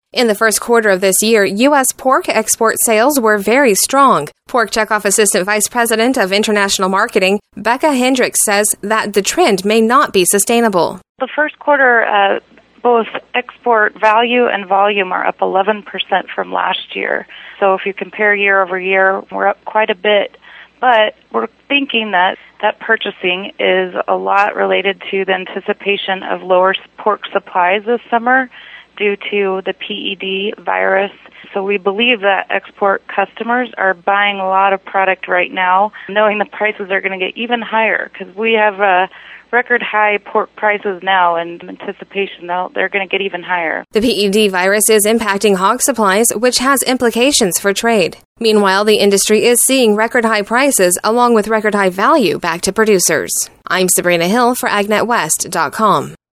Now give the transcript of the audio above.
In the first quarter of this year, U.S. pork export sales were very strong. Pork Checkoff Assistant Vice President of International Marketing, Becca Hendricks, says that the trend may not be sustainable. The first quarter, both export value and volume are up 11% from last year. So if you compare year over year, we're up quite a bit. But we're thinking that purchasing is a lot related to the anticipation of lower pork supplies this summer due to the PED virus. So we believe that export customers are buying a lot of product right now, knowing the prices are going to get even higher because we have record high pork prices now, and anticipation they're going to get even higher. The PED virus is impacting hog supplies, which has implications for trade. Meanwhile, the industry is seeing record high prices along with record high value back to producers. I'm Sabrina Hill for AgNetWest.com.